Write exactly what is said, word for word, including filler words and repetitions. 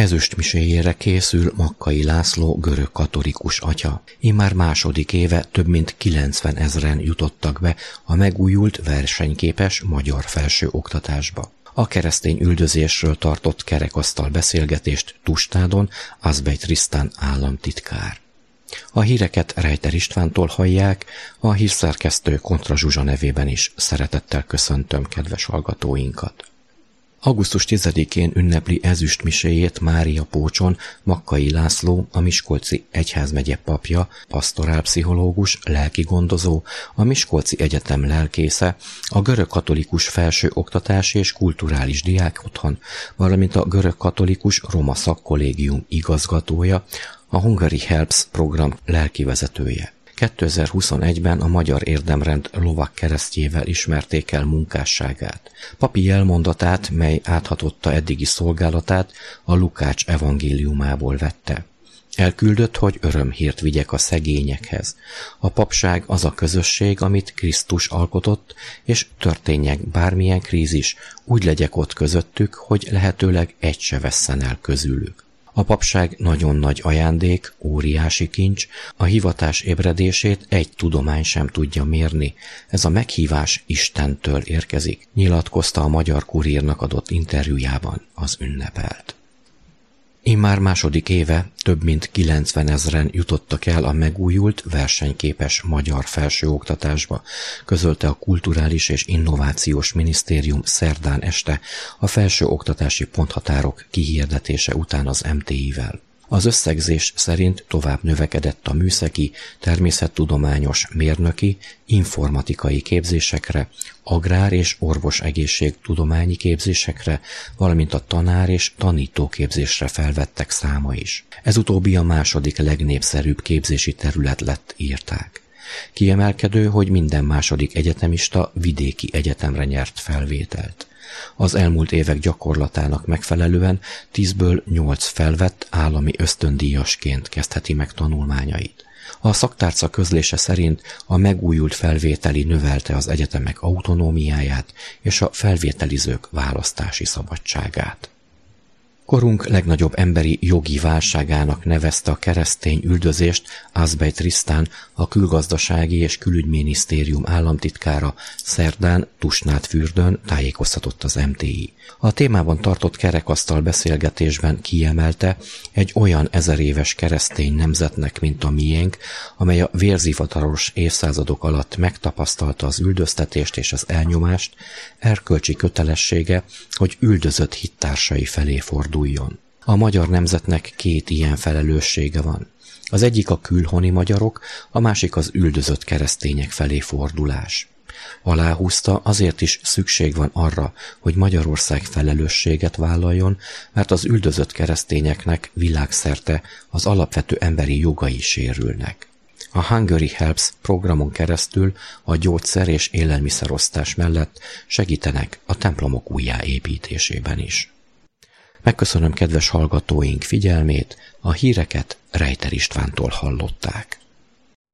Ezüstmiséjére készül Makkai László görög katolikus atya. Immár második éve több mint kilencven ezren jutottak be a megújult versenyképes magyar felsőoktatásba. A keresztény üldözésről tartott kerekasztal beszélgetést Tustnádon Azbej Trisztán államtitkár. A híreket Rejter Istvántól hallják, a hírszerkesztő Kontra Zsuzsa nevében is szeretettel köszöntöm kedves hallgatóinkat. augusztus tizedikén ünnepli ezüstmiséjét Mária Pócson Makkai László, a Miskolci egyházmegye papja, pastorálpszichológus, lelkigondozó, a Miskolci Egyetem lelkésze, a Görög Katolikus Felsőoktatási és Kulturális Diákotthon, valamint a Görög Katolikus Roma Szakkollégium igazgatója, a Hungary Helps program lelkivezetője. kétezer-huszonegyben a Magyar Érdemrend lovak keresztjével ismerték el munkásságát. Papi jelmondatát, mely áthatotta eddigi szolgálatát, a Lukács evangéliumából vette. Elküldött, hogy örömhírt vigyek a szegényekhez. A papság az a közösség, amit Krisztus alkotott, és történjek bármilyen krízis, úgy legyek ott közöttük, hogy lehetőleg egy se vesszen el közülük. A papság nagyon nagy ajándék, óriási kincs, a hivatás ébredését egy tudomány sem tudja mérni. Ez a meghívás Istentől érkezik, nyilatkozta a Magyar Kurírnak adott interjújában az ünnepelt. Immár második éve több mint kilencven ezren jutottak el a megújult, versenyképes magyar felsőoktatásba, közölte a Kulturális és Innovációs Minisztérium szerdán este a felsőoktatási ponthatárok kihirdetése után az em té i-vel. Az összegzés szerint tovább növekedett a műszaki, természettudományos, mérnöki, informatikai képzésekre, agrár- és orvos-egészségtudományi képzésekre, valamint a tanár- és tanítóképzésre felvettek száma is. Ez utóbbi a második legnépszerűbb képzési terület lett, írták. Kiemelkedő, hogy minden második egyetemista vidéki egyetemre nyert felvételt. Az elmúlt évek gyakorlatának megfelelően tízből nyolc felvett állami ösztöndíjasként kezdheti meg tanulmányait. A szaktárca közlése szerint a megújult felvételi növelte az egyetemek autonómiáját és a felvételizők választási szabadságát. Korunk legnagyobb emberi jogi válságának nevezte a keresztény üldözést Azbej Trisztán, a Külgazdasági és Külügyminisztérium államtitkára szerdán Tusnádfürdőn tájékoztatott az em té i. A témában tartott kerekasztal beszélgetésben kiemelte, egy olyan ezeréves keresztény nemzetnek, mint a miénk, amely a vérzivataros évszázadok alatt megtapasztalta az üldöztetést és az elnyomást, erkölcsi kötelessége, hogy üldözött hittársai felé forduljon. A magyar nemzetnek két ilyen felelőssége van. Az egyik a külhoni magyarok, a másik az üldözött keresztények felé fordulás. Aláhúzta, azért is szükség van arra, hogy Magyarország felelősséget vállaljon, mert az üldözött keresztényeknek világszerte az alapvető emberi jogai sérülnek. A Hungary Helps programon keresztül a gyógyszer- és élelmiszerosztás mellett segítenek a templomok újjáépítésében is. Megköszönöm kedves hallgatóink figyelmét, a híreket Rejter Istvántól hallották.